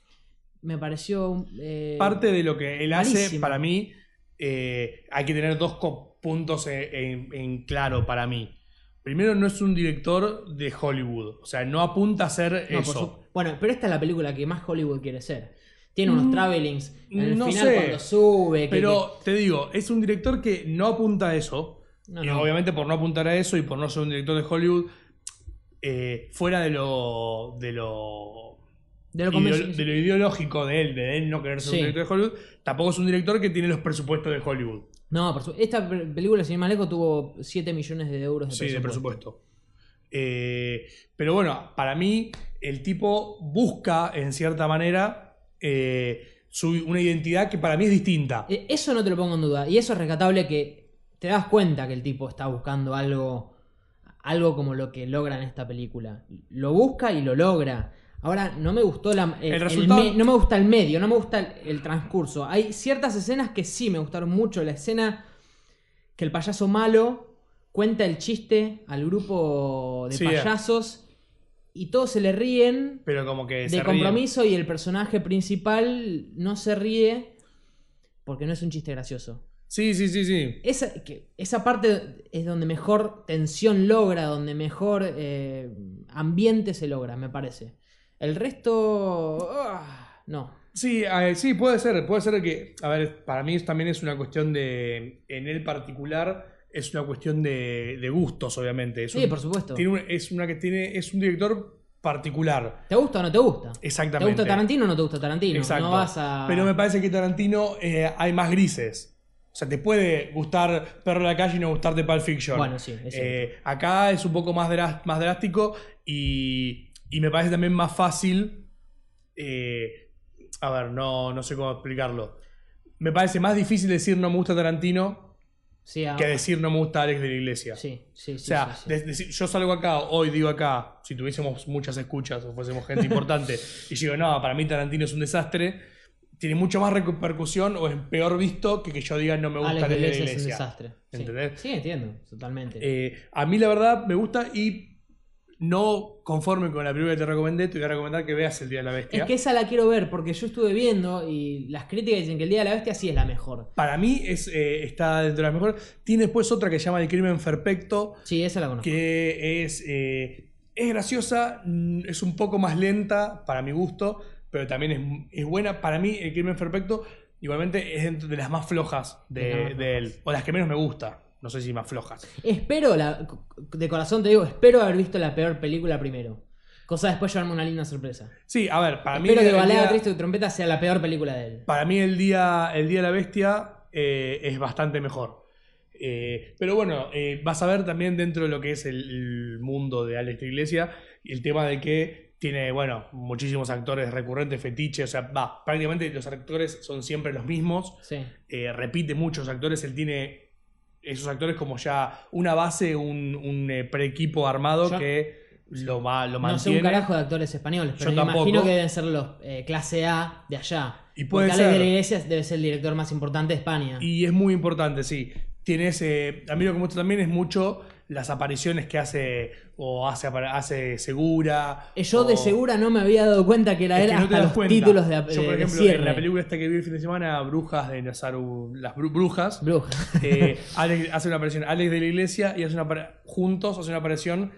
me pareció... eh, Parte de lo que él hace, malísimo. para mí, eh, hay que tener dos co- puntos en, en- en claro para mí. primero no es un director de Hollywood. O sea, no apunta a ser No, por eso. su- Bueno, pero esta es la película que más Hollywood quiere ser. Tiene unos Mm, travelings en el no final sé, cuando sube. que- Pero te digo, es un director que no apunta a eso. No, y no. obviamente por no apuntar a eso y por no ser un director de Hollywood, eh, fuera de lo, de lo que- de lo ideo- convencional. de lo ideológico de él, de él no querer ser Sí. un director de Hollywood, tampoco es un director que tiene los presupuestos de Hollywood. No, por su- esta pe- película, sin ir más lejos, tuvo siete millones de euros de Sí, presupuesto. de presupuesto. Eh, pero bueno, para mí el tipo busca, en cierta manera, eh, su, una identidad que para mí es distinta. Eh, Eso no te lo pongo en duda. Y eso es rescatable, que te das cuenta que el tipo está buscando algo, algo como lo que logra en esta película. Lo busca y lo logra. Ahora, no me gustó la, el, El el resultado- me- no me gusta el medio, no me gusta el, el transcurso. Hay ciertas escenas que sí me gustaron mucho. La escena que el payaso malo cuenta el chiste al grupo de Sí, payasos y todos se le ríen Pero como que se de ríe. compromiso y el personaje principal no se ríe porque no es un chiste gracioso. Sí, sí, sí, sí. Esa, que, esa parte es donde mejor tensión logra, donde mejor eh, ambiente se logra, me parece. El resto... ah, no. Sí, eh, sí, puede ser. Puede ser que, a ver, para mí también es una cuestión de, en el particular, es una cuestión de, de gustos, obviamente. Es Sí, un- por supuesto. Tiene un, es una que tiene, es un director particular. ¿Te gusta o no te gusta? Exactamente. ¿Te gusta Tarantino o no te gusta Tarantino? Exacto. No vas a... Pero me parece que Tarantino eh, hay más grises. O sea, te puede gustar Perro de la Calle y no gustarte Pulp Fiction. Bueno, sí, es Eh, acá es un poco más, drás- más drástico y, y me parece también más fácil. eh, a ver, no, no sé cómo explicarlo. Me parece más difícil decir no me gusta Tarantino Sí, a- que decir no me gusta Alex de la Iglesia. sí, sí, sí, O sea, sí, sí. de- decir, yo salgo acá, hoy digo acá, si tuviésemos muchas escuchas o fuésemos gente importante, y digo, no, para mí Tarantino es un desastre, tiene mucho más repercusión o es peor visto que que yo diga no me gusta Alex Alex de la Iglesias es un Iglesia. desastre. Sí. ¿Entendés? Sí, entiendo, totalmente. Eh, a mí la verdad me gusta y no conforme con la película que te recomendé, te voy a recomendar que veas El Día de la Bestia. Es que esa la quiero ver porque yo estuve viendo y las críticas dicen que El Día de la Bestia sí es la mejor. Para mí es, eh, está dentro de las mejores. Tiene después otra que se llama El Crimen Perfecto, Sí, esa la conozco. que es, eh, es graciosa, mm, es un poco más lenta para mi gusto, pero también es, es buena. Para mí, El Crimen Perfecto, igualmente, es dentro de las más flojas De de, las más de él, o las que menos me gusta. No sé si más flojas. Espero, la, de corazón te digo, espero haber visto la peor película primero. Cosa de después llevarme una linda sorpresa. Sí, a ver, para mí. Espero que el Balada día- Triste de Trompeta sea la peor película de él. Para mí el día, el día de la bestia eh, es bastante mejor. Eh, pero bueno, eh, vas a ver también dentro de lo que es el, el mundo de Alex de Iglesia, el tema de que tiene, bueno, muchísimos actores recurrentes, fetiches, o sea, va, prácticamente los actores son siempre los mismos, Sí. eh, repite muchos actores, él tiene esos actores como ya una base, un, un eh, pre-equipo armado Yo- que lo, va, lo No sé mantiene. un carajo de actores españoles, pero Yo me tampoco. imagino que deben ser los eh, clase A de allá. Y puede Porque Alex de ser. la Iglesia debe ser el director más importante de España. Y es muy importante, sí. Tienes, eh, a mí lo que me gusta también es mucho las apariciones que hace, o hace, apar- hace Segura. Eh, Yo de o- segura no me había dado cuenta que era Es él que no te hasta das los cuenta. títulos de, Yo, de- por de ejemplo, cierre. en la película esta que vi el fin de semana, Brujas de Nazaru, las Bru- Brujas, Bruja. eh, Alex hace una aparición, Alex de la Iglesia, y hace una apar- juntos hace una aparición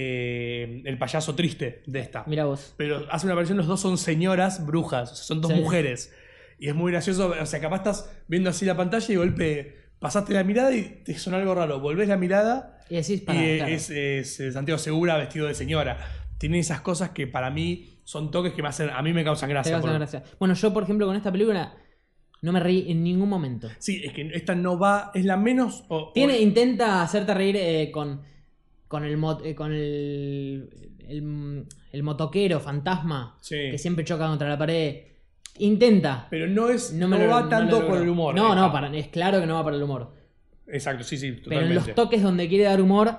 eh, el payaso triste de esta. Mira vos. Pero hace una aparición, los dos son señoras brujas, o sea, son dos Sí. mujeres. Y es muy gracioso, o sea, capaz estás viendo así la pantalla y de golpe pasaste la mirada y te suena algo raro. Volvés la mirada Y decís, y para, eh, claro. es, es, eh, Santiago Segura vestido de señora. Tiene esas cosas que para mí son toques que me hacen, a mí me causan Te gracia. causa por- gracia. Bueno, yo, por ejemplo, con esta película no me reí en ningún momento. Sí, es que esta no va, es la menos... o- Tiene, o- intenta hacerte reír eh, con, con el mo- eh, con el, el, el motoquero fantasma Sí. que siempre choca contra la pared. Intenta. Pero no es No, no, me lo- va no tanto lo por logro. el humor. No, no, esta. para, es claro que no va para el humor. Exacto, sí, sí, Pero totalmente. en los toques donde quiere dar humor,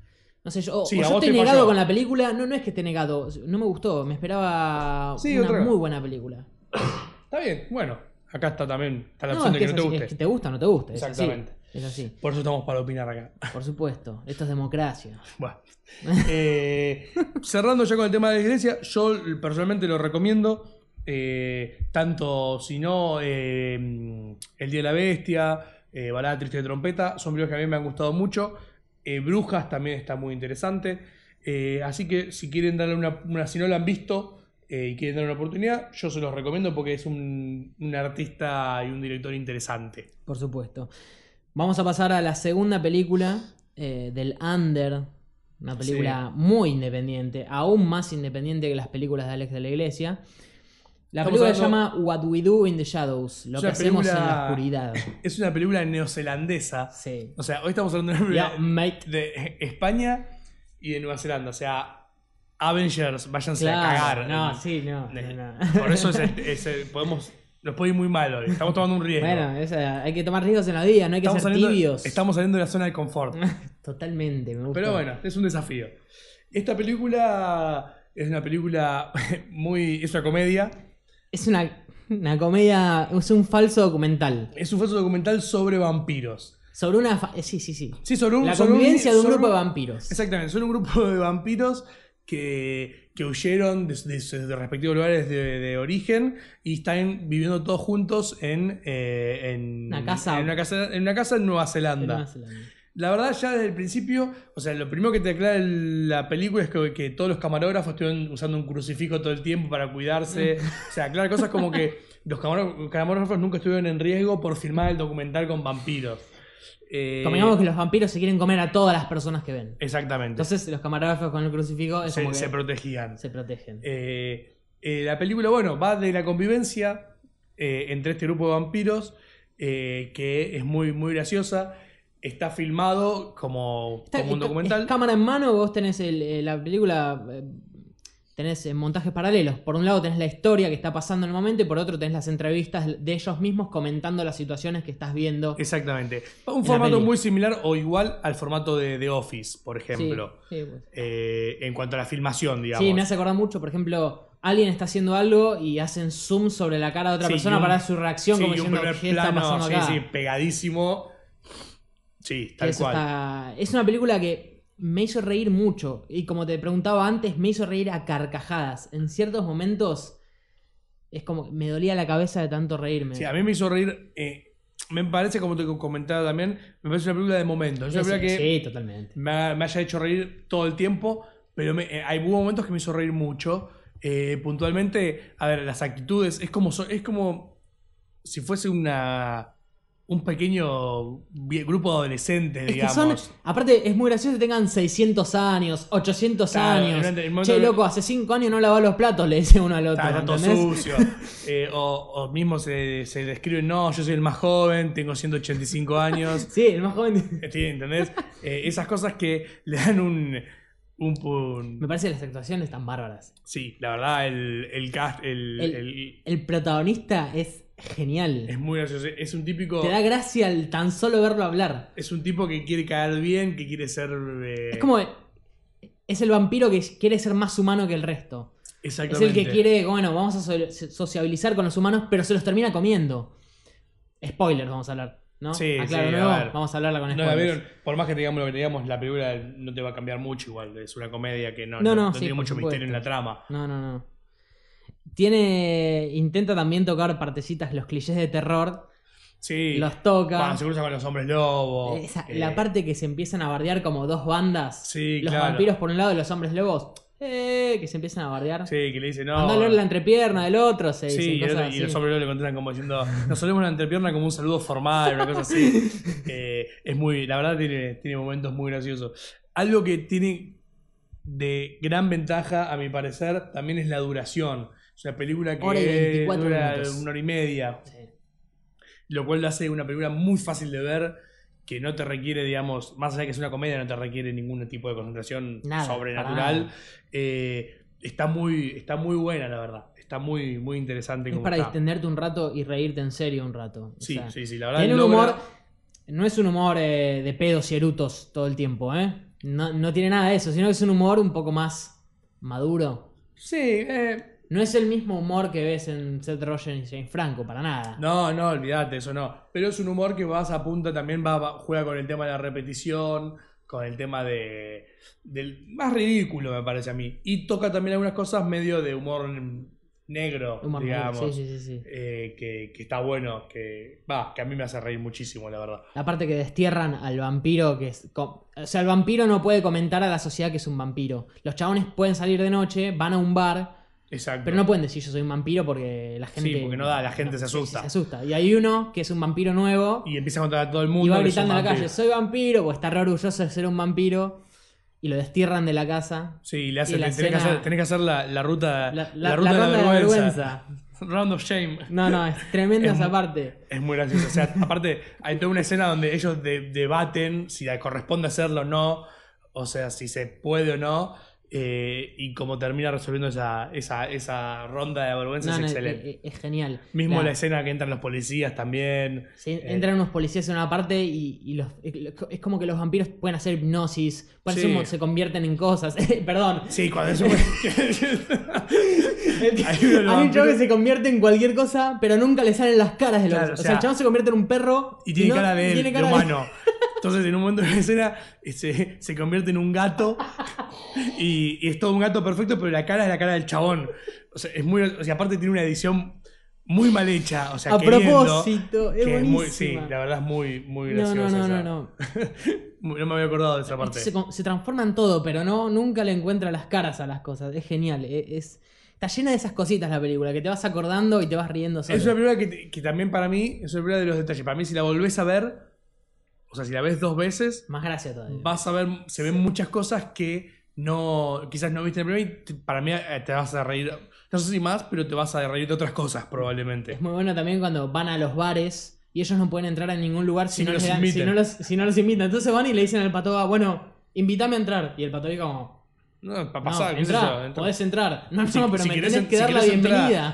no sé, yo, o- Sí, o a yo vos estoy te negado falló. con la película. No, no es que esté negado, no me gustó. Me esperaba Sí, una otra. muy buena película. Está bien, bueno, acá está también, está la No, opción es de que que no es te así, guste. es que te gusta o no te gusta. Es así. Exactamente. Es así. Por eso estamos para opinar acá. Por supuesto. Esto es democracia. Bueno. Eh, cerrando ya con el tema de la iglesia, yo personalmente lo recomiendo. eh, tanto si no eh, El Día de la Bestia, eh, Balada Triste de Trompeta, son películas que a mí me han gustado mucho. Eh, Brujas también está muy interesante. Eh, así que si quieren darle una, una si no la han visto eh, y quieren darle una oportunidad, yo se los recomiendo porque es un, un artista y un director interesante. Por supuesto. Vamos a pasar a la segunda película eh, del Under. Una película sí. muy independiente, aún más independiente que las películas de Alex de la Iglesia. La Estamos película se hablando... llama What We Do in the Shadows, lo que hacemos película... en la oscuridad. Es una película neozelandesa. Sí. O sea, hoy estamos hablando de una película yeah, mate. de España y de Nueva Zelanda. O sea, Avengers, váyanse claro, a cagar. No, sí, no. no, no. Por eso es el, es el, podemos... Nos puede ir muy mal hoy. Estamos tomando un riesgo. Bueno, esa, hay que tomar riesgos en la vida, no hay que estamos ser saliendo, tibios. Estamos saliendo de la zona de confort. Totalmente, me gusta. Pero bueno, es un desafío. Esta película es una película muy... Es una comedia. Es una, una comedia... Es un falso documental. Es un falso documental sobre vampiros. Sobre una... Fa- sí, sí, sí. Sí, sobre un... La sobre convivencia un, de un sobre grupo un, de vampiros. Exactamente, son un grupo de vampiros que, que huyeron de, de sus respectivos lugares de, de origen y están viviendo todos juntos en, eh, en, una casa, en, una casa, en una casa en Nueva Zelanda. En Nueva Zelanda. La verdad, ya desde el principio, o sea, lo primero que te aclara la película es que, que todos los camarógrafos estuvieron usando un crucifijo todo el tiempo para cuidarse. O sea, aclara cosas como que los camarógrafos nunca estuvieron en riesgo por filmar el documental con vampiros. Eh, como digamos que los vampiros se quieren comer a todas las personas que ven. Exactamente. Entonces los camarógrafos con el crucifijo es se, como que se protegían. Se protegen. Eh, eh, la película, bueno, va de la convivencia eh, entre este grupo de vampiros eh, que es muy, muy graciosa. Está filmado como, Está, como un documental. Es cámara en mano, vos tenés el, el, la película, eh, tenés eh, montajes paralelos. Por un lado tenés la historia que está pasando en el momento y por otro tenés las entrevistas de ellos mismos comentando las situaciones que estás viendo. Exactamente. Un formato muy similar o igual al formato de The Office, por ejemplo. Sí, sí, pues. eh, en cuanto a la filmación, digamos. Sí, me hace acordar mucho, por ejemplo... Alguien está haciendo algo y hacen zoom sobre la cara de otra sí, persona un, para dar su reacción sí, como diciendo qué está pasando sí, acá. Sí, pegadísimo. Sí, tal Eso cual. Está... Es una película que me hizo reír mucho. Y como te preguntaba antes, me hizo reír a carcajadas. En ciertos momentos es como me dolía la cabeza de tanto reírme. Sí, a mí me hizo reír. Eh, me parece, como te comentaba también, me parece una película de momentos. Es una película que sí, totalmente. Me, me haya hecho reír todo el tiempo, pero me, eh, hay hubo momentos que me hizo reír mucho. Eh, puntualmente, a ver, las actitudes, es como, es como si fuese una... un pequeño grupo de adolescentes, es digamos. Que son, aparte, es muy gracioso que tengan seiscientos años, ochocientos claro, años. El, el che, loco, hace cinco años no lavaba los platos, le dice uno al otro. Está todo sucio. eh, o, o mismo se, se describen, no, yo soy el más joven, tengo ciento ochenta y cinco años. Sí, el más joven. Sí, ¿entendés? Eh, esas cosas que le dan un... Un, un... Me parece que las actuaciones están bárbaras. Sí, la verdad, el, el cast, el, el, el, el protagonista es genial. Es muy gracioso. Es un típico... Te da gracia el tan solo verlo hablar. Es un tipo que quiere caer bien, que quiere ser... Eh... Es como... Es el vampiro que quiere ser más humano que el resto. Exactamente. Es el que quiere, bueno, vamos a sociabilizar con los humanos, pero se los termina comiendo. Spoilers, vamos a hablar. ¿No? Sí, ah, claro, sí, no, a ver. Vamos a hablarla con no spoilers. La vieron, por más que digamos lo que digamos, la película no te va a cambiar mucho igual. Es una comedia que no, no, no, no, no sí, tiene mucho supuesto. misterio en la trama. No, no, no. Tiene... Intenta también tocar partecitas, los clichés de terror. Sí. Los toca. Cuando se cruza con los hombres lobos. Esa, eh... La parte que se empiezan a bardear como dos bandas. Sí, los claro. vampiros por un lado y los hombres lobos. Eh, que se empiezan a bardear. Sí, que le dicen no. Andá a leer la entrepierna del otro. Se sí, y, otro, y los hombres lobos le contestan como diciendo, nos solemos la entrepierna como un saludo formal, una cosa así. eh, es muy, la verdad tiene, tiene momentos muy graciosos. Algo que tiene de gran ventaja, a mi parecer, también es la duración. Es una película que hora y veinticuatro dura minutos. una hora y media. Sí. Lo cual lo hace una película muy fácil de ver, que no te requiere, digamos, más allá de que es una comedia, no te requiere ningún tipo de concentración nada, sobrenatural. Eh, está, muy, está muy buena, la verdad. Está muy, muy interesante. Es como para está. distenderte un rato y reírte en serio un rato. O Sí, sea, sí, sí, la verdad. Tiene un logra... humor... No es un humor eh, de pedos y erutos todo el tiempo, ¿eh? No, no tiene nada de eso, sino que es un humor un poco más maduro. Sí, eh... No es el mismo humor que ves en Seth Rogen y James Franco, para nada. No, no, olvídate, eso no. Pero es un humor que vas a punta también, va, va, juega con el tema de la repetición, con el tema de del más ridículo, me parece a mí. Y toca también algunas cosas medio de humor negro, Humor digamos. negro, sí, sí, sí, sí. Eh, que, que está bueno, que va, que a mí me hace reír muchísimo, la verdad. Aparte que destierran al vampiro, que es... O sea, el vampiro no puede comentar a la sociedad que es un vampiro. Los chabones pueden salir de noche, van a un bar, Exacto. pero no pueden decir yo soy un vampiro porque la gente... Sí, porque no da, la gente no, se asusta. Se, se asusta. Y hay uno que es un vampiro nuevo Y empieza a contar a todo el mundo. y va que es un gritando en la vampiro. calle, soy vampiro, o está re orgulloso de ser un vampiro. Y lo destierran de la casa. Sí, le hace, Y la tenés, que escena- hacer, tenés que hacer la, la ruta, La, la la- ruta la de ronda la de la vergüenza. vergüenza. Round of Shame. No, no, es tremenda Es esa mu- parte. Es muy gracioso. O sea, aparte, hay toda una escena donde ellos de- debaten si le corresponde hacerlo o no. O sea, si se puede o no. Eh, y cómo termina resolviendo esa, esa, esa ronda de vergüenza No, es no, es, excelente. es- es genial. Mismo La- la escena que entran los policías también. se- eh, entran unos policías en una parte y, y los, es como que los vampiros pueden hacer hipnosis. Parece Sí. como se convierten en cosas. Perdón. Sí, cuando eso. Hay Hay uno de los un chabón que vampiros- se convierte en cualquier cosa, pero nunca le salen las caras de los. Claro, o, o sea, sea, el chabón se convierte en un perro Y tiene no- cara de y él, tiene de cara humano. Entonces, en un momento de la escena, eh, se, se convierte en un gato. Y, y es todo un gato perfecto, pero la cara es la cara del chabón. O sea, es muy. O sea, aparte tiene una edición muy mal hecha. O sea, A queriendo, propósito, es que muy, sí, buenísima. la verdad es muy, muy No, graciosa. no, no, esa. no, no. Muy- no me había acordado de esa parte. Se, con- se transforma en todo, pero no, nunca le encuentra las caras a las cosas. Es genial. e- Es, está llena de esas cositas la película, que te vas acordando y te vas riendo solo. Es una película que, que también para mí es una película de los detalles. Para mí, si la volvés a ver, o sea, si la ves dos veces, Más gracia todavía. vas a ver, se ven muchas cosas que no, quizás no viste en el primero y te- para mí eh, te vas a reír, no sé si más, pero te vas a reír de otras cosas probablemente. Es muy bueno también cuando van a los bares y ellos no pueden entrar a ningún lugar si, Si no, no les los dan- si, invitan. no los, si no los invitan. Entonces van y le dicen al patoba, bueno, invítame a entrar. Y el patoba como, No, para no, pasar, qué sé entrá, yo, entra. podés entrar. No, Si- no, pero si me querés tenés en- que si dar la querés entrar. bienvenida.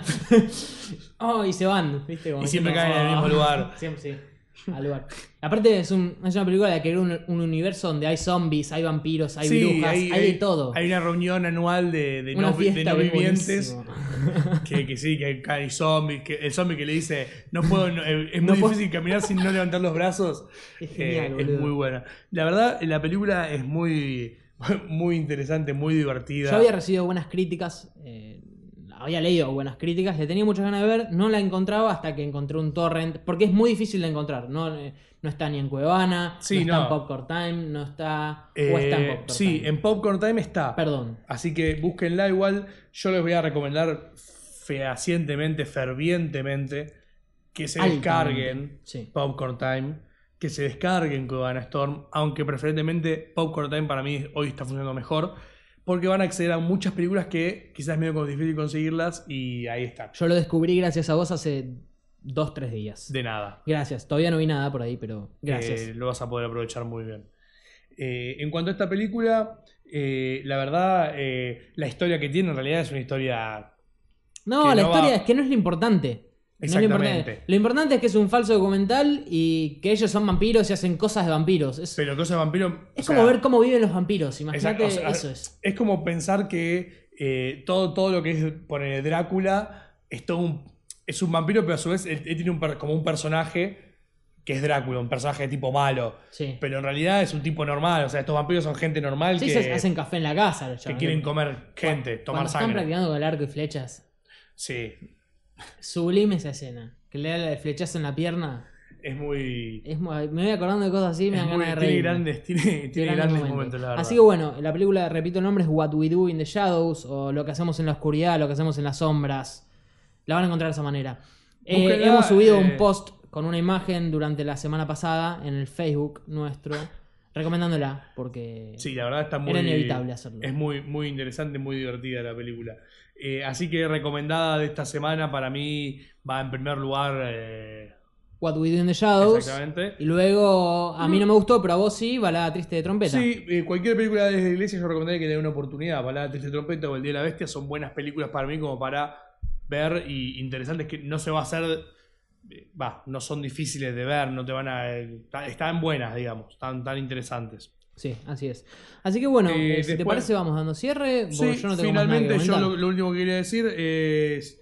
Oh, y se van, ¿viste? Como Y siempre diciendo, caen en el mismo "Oh". lugar. Siempre, sí. Al lugar. Aparte es, un, es una película de que era un, un universo donde hay zombies, hay vampiros, hay Sí, brujas, hay, de todo. Hay una reunión anual de, de Una no, vi- de fiesta no que es vivientes. buenísima. Que, que sí, que hay zombies. Que el zombie que le dice, no puedo, no- eh, es No muy puedo- difícil caminar sin no levantar los brazos. Es genial, Eh, es boludo. muy buena. La verdad, la película es muy, muy interesante, muy divertida. Yo había recibido buenas críticas, eh, había leído buenas críticas, le tenía muchas ganas de ver, no la encontraba hasta que encontré un torrent, porque es muy difícil de encontrar, no, eh, no está ni en Cuevana, Sí, no está no. en Popcorn Time, no está... Eh, o está en Popcorn sí, Time. en Popcorn Time está. Perdón. Así que búsquenla igual. Yo les voy a recomendar fehacientemente, fervientemente, que se Altamente, descarguen sí. Popcorn Time, que se descarguen Cuevana Storm, aunque preferentemente Popcorn Time para mí hoy está funcionando mejor, porque van a acceder a muchas películas que quizás es medio difícil conseguirlas y ahí está. Yo lo descubrí gracias a vos hace dos, tres días. De nada. Gracias, todavía no vi nada por ahí, pero gracias. Eh, lo vas a poder aprovechar muy bien. Eh, en cuanto a esta película, eh, la verdad, eh, la historia que tiene en realidad es una historia... no, que la no historia va- es que no es lo importante. No es lo Exactamente. importante. Lo importante es que es un falso documental y que ellos son vampiros y hacen cosas de vampiros. Es, Pero cosa de vampiro... es o como sea, ver cómo viven los vampiros. Imagínate, exacto, o sea, eso es. Es como pensar que eh, todo, todo lo que es poner Drácula es todo un, es un vampiro, pero a su vez él, él tiene un per- como un personaje que es Drácula, un personaje tipo malo. Sí. Pero en realidad es un tipo normal. O sea, estos vampiros son gente normal Sí, que, se hacen café en la casa. los que chavales. quieren comer gente, tomar Cuando están sangre. practicando con el arco y flechas. Sí, Sublime esa escena. Que le da el flechazo en la pierna. es muy... Es muy- me voy acordando de cosas así y me es dan muy- ganas de tiene reír. grandes, tiene, tiene grandes momentos, la verdad. Así que bueno, la película, repito el nombre, es What We Do in the Shadows, o Lo que hacemos en la oscuridad, lo que hacemos en las sombras. La van a encontrar de esa manera. Eh, Búsquenla, hemos subido eh, un post con una imagen durante la semana pasada en el Facebook nuestro, recomendándola, porque Sí, la verdad está muy... era inevitable hacerlo. Es muy, muy interesante, muy divertida la película. Eh, así que recomendada de esta semana para mí va en primer lugar... eh, What We Do in the Shadows. exactamente. Y luego, a mí no me gustó, pero a vos sí, Balada Triste de Trompeta. Sí, eh, cualquier película de la iglesia yo recomendaría que le dé una oportunidad. Balada Triste Trompeta o El Día de la Bestia son buenas películas para mí como para ver y interesantes que no se va a hacer... eh, Va, no son difíciles de ver, no te van a... eh, ta- están buenas, digamos, están tan interesantes. Sí, así es. Así que bueno, Eh, eh, si te después- parece vamos dando cierre. Porque Sí, yo no tengo más nada que finalmente yo comentar. lo, lo último que quería decir es...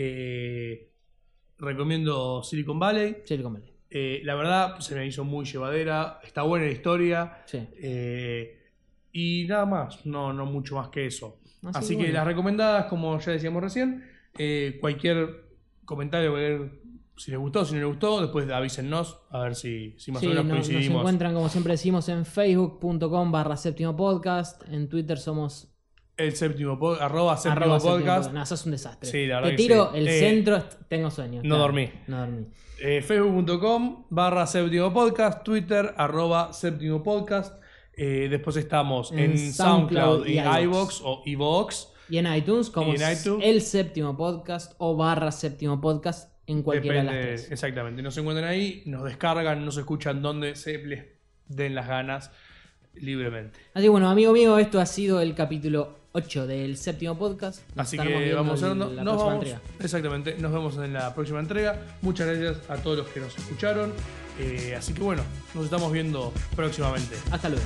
eh, recomiendo Silicon Valley. Silicon Valley. Eh, la verdad se me hizo muy llevadera, está buena la historia. Sí. eh, y nada más, no, no mucho más que eso. Así Así, que que bueno. las recomendadas, como ya decíamos recién, Eh, cualquier comentario, cualquier, si les gustó, si no les gustó, después avísennos a ver si, si más Sí, o menos no- nos coincidimos. encuentran, como siempre decimos, en facebook.com barra séptimo podcast. En Twitter somos El séptimo po- arroba séptimo arroba séptimo podcast. podcast. No, sos un desastre. Sí, la verdad Te que tiro sí. el Eh, centro, est- tengo sueño. no dormí. No dormí. Eh, Facebook.com barra séptimo podcast. Twitter arroba séptimo podcast. Eh, después estamos en, En SoundCloud, SoundCloud y y iVoox. iVoox o iVoox. Y en iTunes como Y en iTunes. el séptimo podcast o barra séptimo podcast en cualquiera Depende, de las tres. exactamente. Nos encuentran ahí, nos descargan, nos escuchan donde se les den las ganas libremente. Así que bueno, amigo mío, esto ha sido el capítulo ocho del séptimo podcast. Nos Así estaremos que viendo vamos en cerrando. la Nos próxima vamos, entrega. exactamente, nos vemos en la próxima entrega. Muchas gracias a todos los que nos escucharon. Eh, así que bueno, nos estamos viendo próximamente. Hasta luego.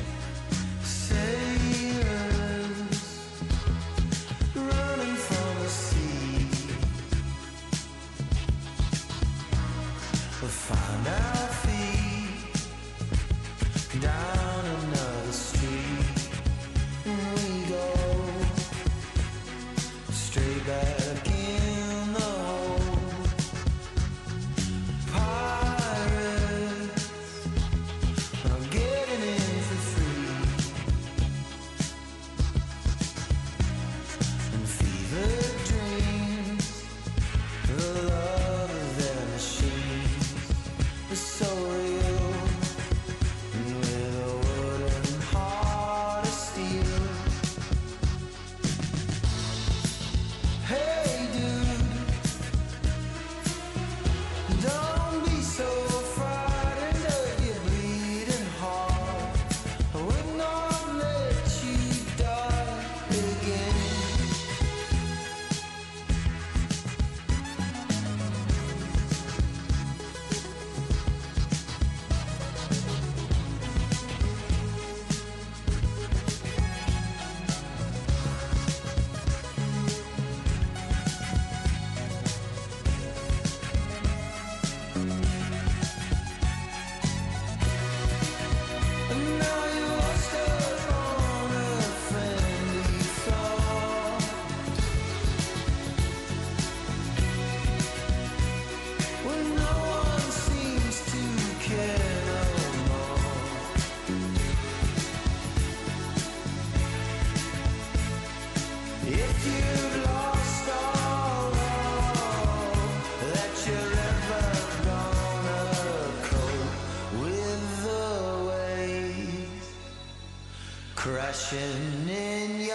Running from the sea, we'll find our feet down another street, and we go straight back in the hole. Pirates are getting in for free. And fever dreams, the love of their machines is so real, and with a wooden heart of steel. Hey dude, don't be so frightened of your bleeding heart. I would not let you die again. And now you're lost on a friendly thought, when no one seems to care no more. If you've lost all that you're ever gonna cope with the waves crashing in